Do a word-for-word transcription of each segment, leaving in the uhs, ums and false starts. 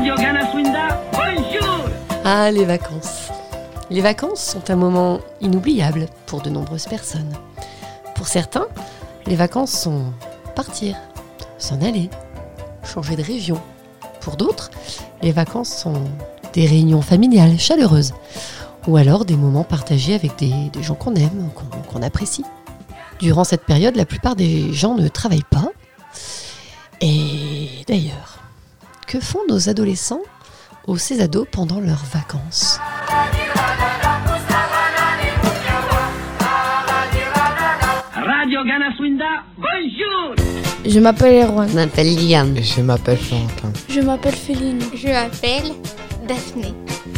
Radio Ganaswinda, bonjour. Ah, les vacances. Les vacances sont un moment inoubliable pour de nombreuses personnes. Pour certains, les vacances sont partir, s'en aller, changer de région. Pour d'autres, les vacances sont des réunions familiales chaleureuses ou alors des moments partagés avec des, des gens qu'on aime, qu'on, qu'on apprécie. Durant cette période, la plupart des gens ne travaillent pas. Et d'ailleurs, que font nos adolescents ou ces ados pendant leurs vacances ? Radio Ganaswinda, bonjour. Je m'appelle Erwan. Je m'appelle Liam. Je m'appelle Florentin. Je m'appelle Féline. Je m'appelle Daphné.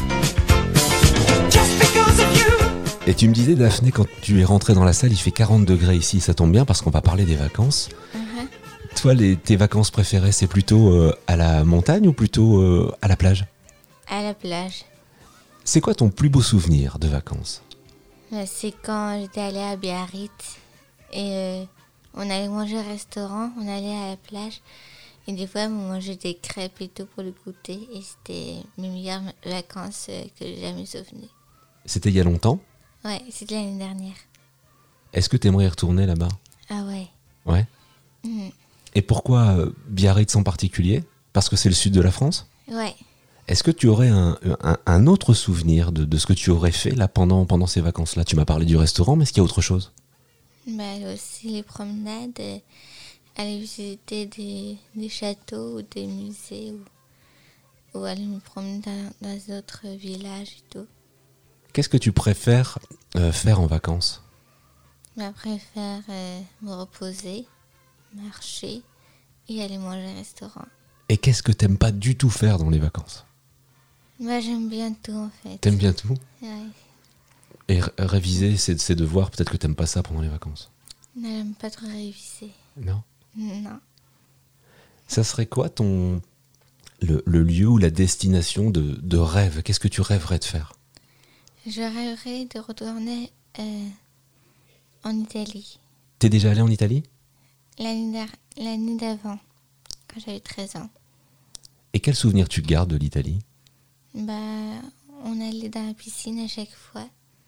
Et tu me disais, Daphné, quand tu es rentrée dans la salle, il fait quarante degrés ici, ça tombe bien parce qu'on va parler des vacances. Uh-huh. Toi, les, tes vacances préférées, c'est plutôt euh, à la montagne ou plutôt euh, à la plage ? À la plage. C'est quoi ton plus beau souvenir de vacances ? C'est quand j'étais allée à Biarritz et euh, on allait manger au restaurant, on allait à la plage et des fois on mangeait des crêpes et tout pour le goûter et c'était mes meilleures vacances euh, que j'ai jamais souvenues. C'était il y a longtemps ? Ouais, c'était l'année dernière. Est-ce que tu aimerais y retourner là-bas ? Ah ouais. Ouais. Mmh. Et pourquoi euh, Biarritz en particulier ? Parce que c'est le sud de la France ? Ouais. Est-ce que tu aurais un, un, un autre souvenir de, de ce que tu aurais fait là pendant, pendant ces vacances-là ? Tu m'as parlé du restaurant, mais est-ce qu'il y a autre chose ? Bah, aussi les promenades, euh, aller visiter des, des châteaux ou des musées ou, ou aller me promener dans, dans d'autres villages et tout. Qu'est-ce que tu préfères euh, faire en vacances ? Je préfère euh, me reposer, marcher et aller manger au restaurant. Et qu'est-ce que t'aimes pas du tout faire dans les vacances ? Moi, j'aime bien tout en fait. T'aimes bien tout ? Ouais. Et r- réviser ces, ces devoirs, peut-être que t'aimes pas ça pendant les vacances ? Non, j'aime pas trop réviser. Non ? Non. Ça serait quoi ton le, le lieu ou la destination de, de rêve ? Qu'est-ce que tu rêverais de faire ? Je rêverais de retourner euh, en Italie. T'es déjà allé en Italie ? L'année, d'a- l'année d'avant, quand j'avais treize ans. Et quel souvenir tu gardes de l'Italie ? Bah, on allait dans la piscine à chaque fois.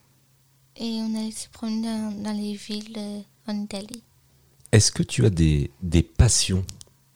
Et on allait se promener dans, dans les villes euh, en Italie. Est-ce que tu as des, des passions, Daphné ?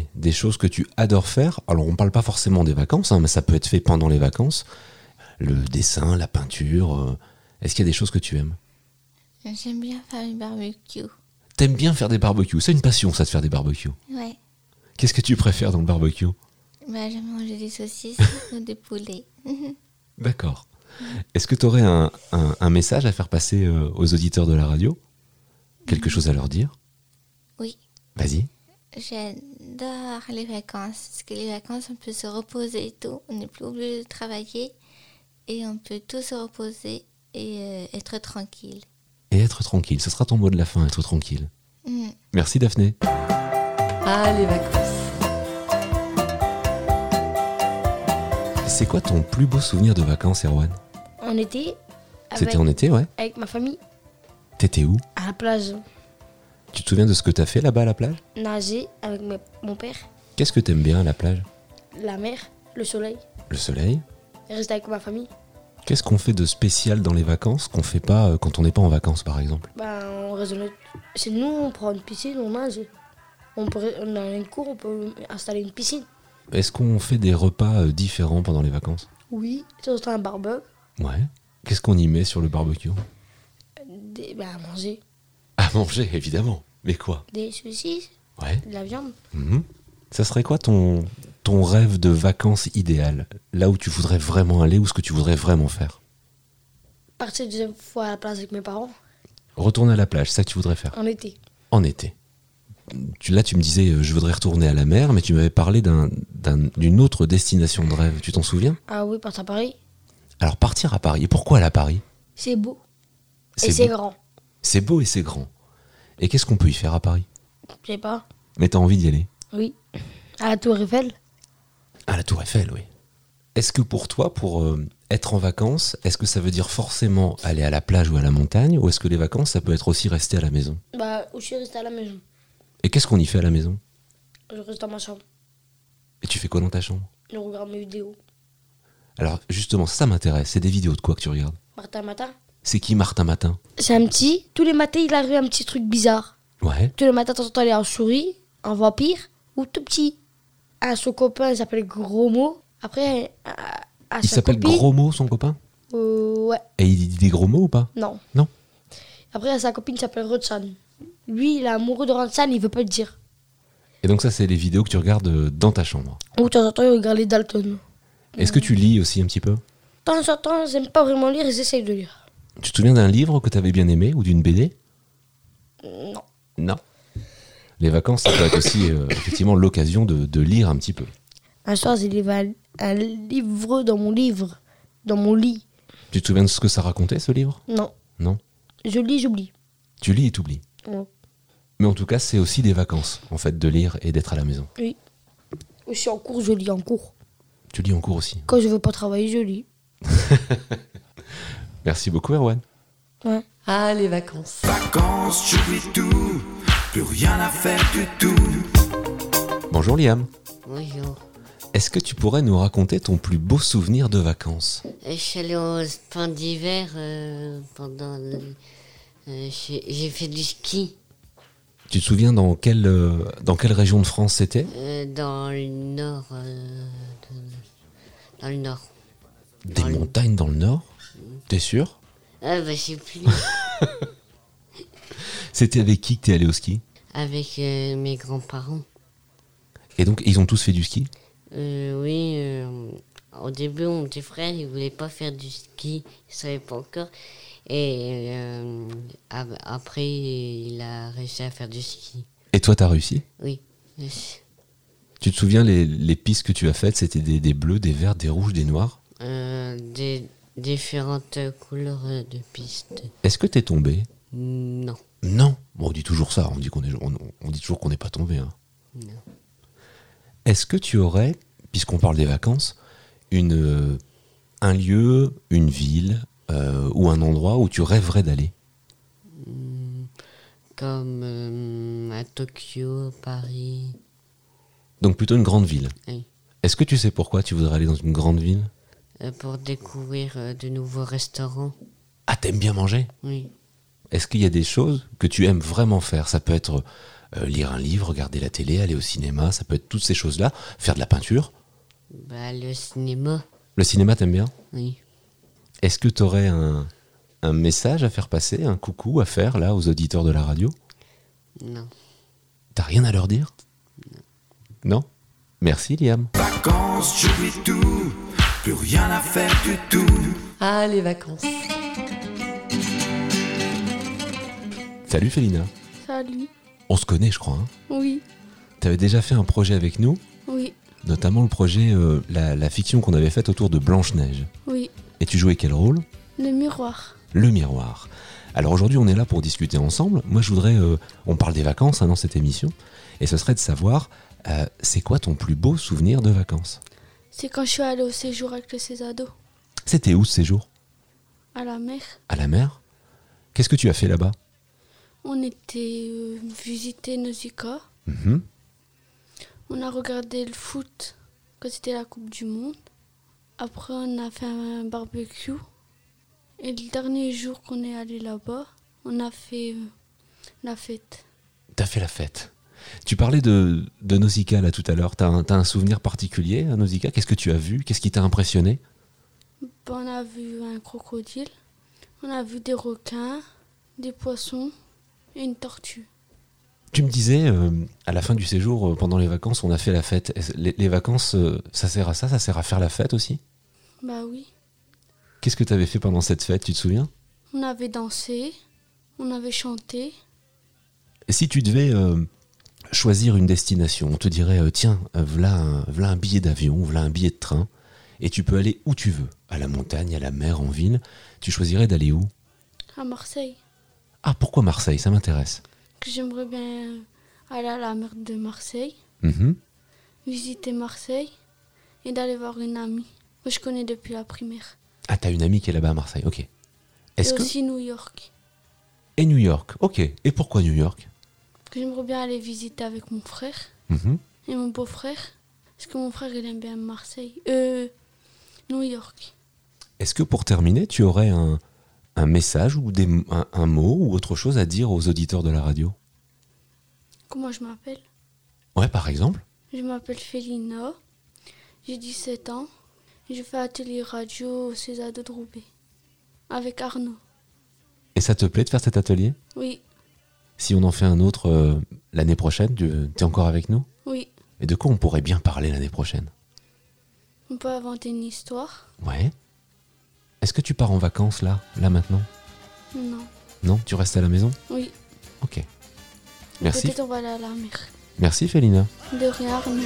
Des choses que tu adores faire ? Alors, on ne parle pas forcément des vacances, hein, mais ça peut être fait pendant les vacances. Le dessin, la peinture. Euh, est-ce qu'il y a des choses que tu aimes ? J'aime bien faire les barbecues. T'aimes bien faire des barbecues ? C'est une passion, ça, de faire des barbecues. Ouais. Qu'est-ce que tu préfères dans le barbecue ? Bah, j'aime manger des saucisses ou des poulets. D'accord. Est-ce que tu aurais un, un, un message à faire passer euh, aux auditeurs de la radio ? Quelque chose à leur dire ? Oui. Vas-y. J'adore les vacances. Parce que les vacances, on peut se reposer et tout. On n'est plus obligé de travailler. Et on peut tout se reposer et euh, être tranquille. Et être tranquille, ce sera ton mot de la fin, être tranquille. Mm. Merci Daphné. Ah, les vacances. C'est quoi ton plus beau souvenir de vacances, Erwan ? En été, avec, C'était en été, ouais. avec ma famille, T'étais où ? à la plage, Tu te souviens de ce que t'as fait là-bas à la plage ? nager avec mes- mon père, Qu'est-ce que t'aimes bien à la plage ? la mer, le soleil, Le soleil ? et rester avec ma famille. Qu'est-ce qu'on fait de spécial dans les vacances qu'on fait pas euh, quand on n'est pas en vacances, par exemple ? Ben, on raisonne. Chez nous, on prend une piscine, on nage. On, peut, on a une cour, on peut installer une piscine. Est-ce qu'on fait des repas euh, différents pendant les vacances ? Oui, c'est un barbecue, Ouais. Qu'est-ce qu'on y met sur le barbecue ? des, ben, à manger, À manger, évidemment. Mais quoi ? des saucisses, Ouais. de la viande. Mhm. Ça serait quoi ton, ton rêve de vacances idéal ? Là où tu voudrais vraiment aller ou ce que tu voudrais vraiment faire ? Partir deuxième fois à la plage avec mes parents, Retourner à la plage, c'est ça que tu voudrais faire ? en été. En été. Tu, là, tu me disais, euh, je voudrais retourner à la mer, mais tu m'avais parlé d'un, d'un- d'une autre destination de rêve. Tu t'en souviens ? Ah oui, partir à Paris, Alors, partir à Paris. Et pourquoi aller à Paris ? c'est beau. Et c'est beau. grand. C'est beau et c'est grand. Et qu'est-ce qu'on peut y faire à Paris ? Je sais pas. Mais t'as envie d'y aller ? Oui. À la Tour Eiffel. À la Tour Eiffel, oui. Est-ce que pour toi, pour euh, être en vacances, est-ce que ça veut dire forcément aller à la plage ou à la montagne ? Ou est-ce que les vacances, ça peut être aussi rester à la maison ? Bah, où je suis resté à la maison. Et qu'est-ce qu'on y fait à la maison ? Je reste dans ma chambre. Et tu fais quoi dans ta chambre ? Je regarde mes vidéos. Alors justement, ça, ça m'intéresse. C'est des vidéos de quoi que tu regardes? Martin Matin. C'est qui Martin Matin? C'est un petit. Tous les matins, il arrive un petit truc bizarre. Ouais. Tous les matins, de temps en temps, il est en souris, en vampire ou tout petit. À son copain, il s'appelle Gros Mot. Après, à, à Il sa s'appelle copine- Gros Mot, son copain? Euh, ouais, Et il dit des gros mots ou pas? non. Non. Après, à sa copine, il s'appelle Rodsan. Lui, il est amoureux de Rodsan, il veut pas le dire. Et donc ça, c'est les vidéos que tu regardes euh, dans ta chambre. Ou de temps en temps, il regarde les Dalton. Est-ce que tu lis aussi un petit peu? De temps en temps, j'aime pas vraiment lire, j'essaye de lire. Tu te souviens d'un livre que tu avais bien aimé ou d'une B D? Non. Non. Les vacances, ça peut être aussi euh, effectivement l'occasion de, de lire un petit peu. Un soir, j'ai lu un, un livre dans mon livre, dans mon lit. Tu te souviens de ce que ça racontait, ce livre? Non. Non. Je lis, j'oublie. Tu lis et t'oublies. Ouais. Mais en tout cas, c'est aussi des vacances, en fait, de lire et d'être à la maison. Oui. Aussi en cours, je lis en cours. Tu lis en cours aussi. Quand je veux pas travailler, je lis. Merci beaucoup, Erwan. Ouais. Ah, les vacances. Vacances, j'oublie tout, plus rien à faire du tout. Bonjour, Liam. Bonjour. Est-ce que tu pourrais nous raconter ton plus beau souvenir de vacances? Euh, Je suis allée au sport d'hiver euh, pendant. le- euh, j'ai j'ai fait du ski Tu te souviens dans quelle, euh, dans quelle région de France c'était? euh, dans le nord. euh, de- dans le nord. Des Dans le- montagnes dans le nord? T'es sûr? Ah bah je sais plus. C'était avec qui que t'es allé au ski? Avec euh, mes grands-parents. Et donc, ils ont tous fait du ski? Euh, oui, euh, au début, mon petit frère, il voulait pas faire du ski, il savait pas encore. Et euh, ap- après, il a réussi à faire du ski. Et toi, t'as réussi? Oui. Tu te souviens, les, les pistes que tu as faites, c'était des, des bleus, des verts, des rouges, des noirs? Euh, des différentes couleurs de pistes. Est-ce que t'es tombé? Non. Non. Bon, on dit toujours ça, on dit qu'on est, on, on dit toujours qu'on n'est pas tombé. Hein. Non. Est-ce que tu aurais, puisqu'on parle des vacances, une, euh, un lieu, une ville euh, ou un endroit où tu rêverais d'aller? Comme euh, à Tokyo, Paris. Donc plutôt une grande ville. Oui. Est-ce que tu sais pourquoi tu voudrais aller dans une grande ville? Euh, pour découvrir euh, de nouveaux restaurants. Ah, t'aimes bien manger? Oui. Est-ce qu'il y a des choses que tu aimes vraiment faire? Ça peut être euh, lire un livre, regarder la télé, aller au cinéma, ça peut être toutes ces choses-là, faire de la peinture. Bah, le cinéma. Le cinéma, t'aimes bien? Oui. Est-ce que tu aurais un, un message à faire passer, un coucou à faire là aux auditeurs de la radio? Non. T'as rien à leur dire? Non? Merci, Liam. Vacances, j'oublie tout, plus rien à faire du tout. Ah, les vacances. Salut, Félina. Salut. On se connaît, je crois. Hein. Oui. T'avais déjà fait un projet avec nous, Oui. notamment le projet, euh, la, la fiction qu'on avait faite autour de Blanche-Neige. Oui. Et tu jouais quel rôle? Le miroir. Le miroir. Alors aujourd'hui, on est là pour discuter ensemble. Moi, je voudrais... euh, on parle des vacances hein, dans cette émission. Et ce serait de savoir, euh, c'est quoi ton plus beau souvenir de vacances? C'est quand je suis allée au séjour avec le Césado, C'était où ce séjour? à la mer. À la mer? Qu'est-ce que tu as fait là-bas? On était euh, visiter Nausicaa. Mhm. On a regardé le foot quand c'était la Coupe du Monde. Après, on a fait un barbecue. Et le dernier jour qu'on est allé là-bas, on a fait euh, la fête. T'as fait la fête. Tu parlais de, de Nausicaa là tout à l'heure. T'as un, t'as un souvenir particulier à Nausicaa? Qu'est-ce que tu as vu? Qu'est-ce qui t'a impressionné? Ben, on a vu un crocodile, on a vu des requins, des poissons et une tortue. Tu me disais, euh, à la fin du séjour, euh, pendant les vacances, on a fait la fête. Est-ce- Les, les vacances, euh, ça sert à ça? Ça sert à faire la fête aussi? Bah oui, Qu'est-ce que tu avais fait pendant cette fête, tu te souviens? on avait dansé, on avait chanté. Et si tu devais euh, choisir une destination, on te dirait, euh, tiens, euh, voilà, un, voilà un billet d'avion, voilà un billet de train, et tu peux aller où tu veux, à la montagne, à la mer, en ville, tu choisirais d'aller où? À Marseille, Ah, pourquoi Marseille? Ça m'intéresse. que j'aimerais bien aller à la mer de Marseille, Mhm. visiter Marseille et d'aller voir une amie que je connais depuis la primaire. Ah, t'as une amie qui est là-bas à Marseille, ok. Est-ce Et que... aussi New York, Et New York, ok. Et pourquoi New York? que j'aimerais bien aller visiter avec mon frère Mhm. et mon beau-frère. Parce que mon frère, il aime bien Marseille. Euh, New York. Est-ce que pour terminer, tu aurais un, un message ou des, un, un mot ou autre chose à dire aux auditeurs de la radio ? Comment je m'appelle ? Ouais, par exemple. Je m'appelle Félina. J'ai dix-sept ans. Je fais atelier radio au Césado de Roubaix. Avec Arnaud. Et ça te plaît de faire cet atelier ? Oui, Si on en fait un autre euh, l'année prochaine, tu es encore avec nous ? oui. Et de quoi on pourrait bien parler l'année prochaine ? On peut inventer une histoire ? Ouais. Est-ce que tu pars en vacances là, là maintenant ? Non. Non ? Tu restes à la maison ? Oui. Ok. Merci. Peut-être on va aller à la mer. Merci Félina. De rien, Arnaud.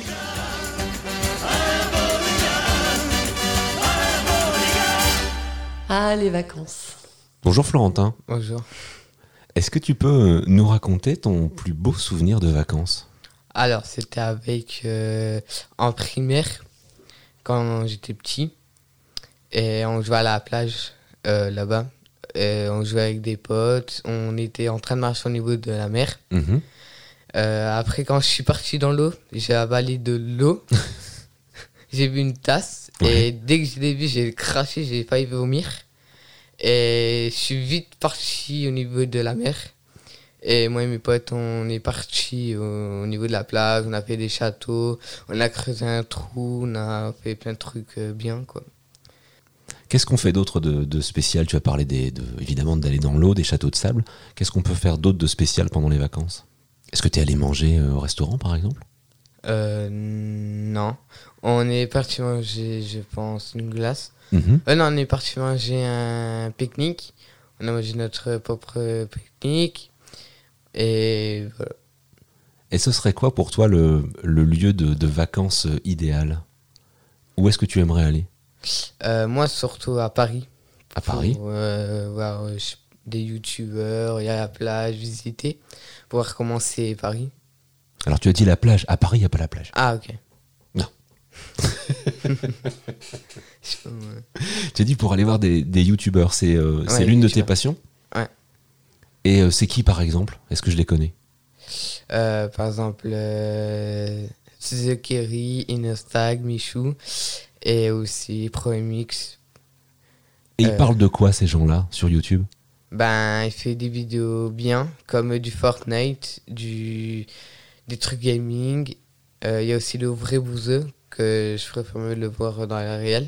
Ah, les vacances. Bonjour Florentin. Bonjour. Est-ce que tu peux euh, nous raconter ton plus beau souvenir de vacances ? Alors, c'était avec euh, en primaire, quand j'étais petit. Et on jouait à la plage, euh, là-bas. Et on jouait avec des potes. On était en train de marcher au niveau de la mer. Mhm. Euh, après, quand je suis parti dans l'eau, j'ai avalé de l'eau. J'ai vu une tasse. Ouais. Et dès que je l'ai vu, j'ai craché, j'ai failli vomir. Et je suis vite parti au niveau de la mer. Et moi et mes potes, on est partis au, au niveau de la plage. On a fait des châteaux. On a creusé un trou. On a fait plein de trucs euh, bien, quoi. Qu'est-ce qu'on fait d'autre de, de spécial ? Tu as parlé des, de, évidemment d'aller dans l'eau, des châteaux de sable. Qu'est-ce qu'on peut faire d'autre de spécial pendant les vacances ? Est-ce que tu es allé manger euh, au restaurant par exemple ? Euh, non. On est parti manger, je pense, une glace. Mhm. Euh, non, on est parti manger un pique-nique. On a mangé notre propre pique-nique. Et voilà. Et ce serait quoi pour toi le, le lieu de, de vacances euh, idéal ? Où est-ce que tu aimerais aller ? Euh, moi, surtout à Paris. À Paris ? Pour euh, voir euh, je- des youtubeurs, il y a la plage, visiter. Pour voir comment c'est Paris. Alors tu as dit la plage. À Paris, il n'y a pas la plage. Ah, ok. Non. Je sais pas, ouais. Tu as dit pour aller voir des, des youtubeurs. C'est euh, c'est Ouais, l'une de youtubeurs. tes passions ? Ouais. Et euh, c'est qui par exemple ? Est-ce que je les connais ? Euh, par exemple, euh, The Kerry, Inostag, Michou. Et aussi ProMX. Et ils Euh. parlent de quoi ces gens-là sur YouTube ? Ben, il fait des vidéos bien, comme du Fortnite, du, des trucs gaming. Euh, Il y a aussi le vrai bouseux, que je préfère mieux le voir dans la réelle.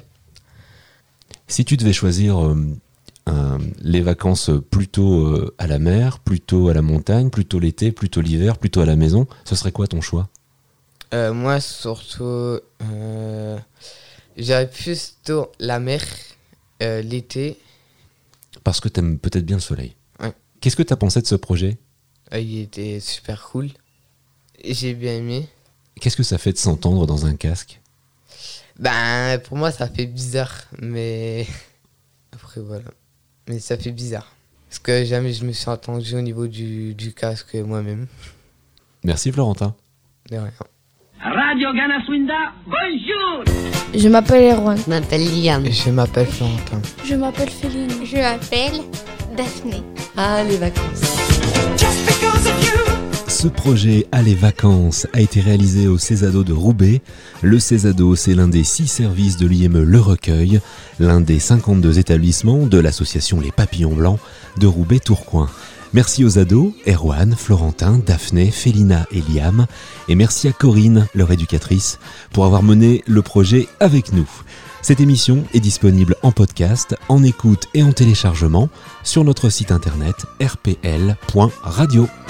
Si tu devais choisir euh, un- les vacances plutôt euh, à la mer, plutôt à la montagne, plutôt l'été, plutôt l'hiver, plutôt à la maison, ce serait quoi ton choix ? Euh, moi, surtout, euh, j'aurais plutôt la mer euh, l'été. Parce que t'aimes peut-être bien le soleil. Ouais. Qu'est-ce que t'as pensé de ce projet ? Euh, il était super cool. Et j'ai bien aimé. Qu'est-ce que ça fait de s'entendre dans un casque ? Ben, pour moi, ça fait bizarre, mais après, voilà. Mais ça fait bizarre. Parce que jamais je me suis entendu au niveau du, du casque moi-même. Merci Florentin. De rien. Radio Ganaswinda, bonjour! Je m'appelle Erwan. Je m'appelle Liam. Je m'appelle Florentin. Je m'appelle Félina. Je m'appelle Daphné. Ah, les vacances. Ce projet à les vacances a été réalisé au Césado de Roubaix. Le Césado, c'est l'un des six services de l'I M E Le Recueil, l'un des cinquante-deux établissements de l'association Les Papillons Blancs de Roubaix-Tourcoing. Merci aux ados, Erwan, Florentin, Daphné, Félina et Liam. Et merci à Corinne, leur éducatrice, pour avoir mené le projet avec nous. Cette émission est disponible en podcast, en écoute et en téléchargement sur notre site internet r p l point radio.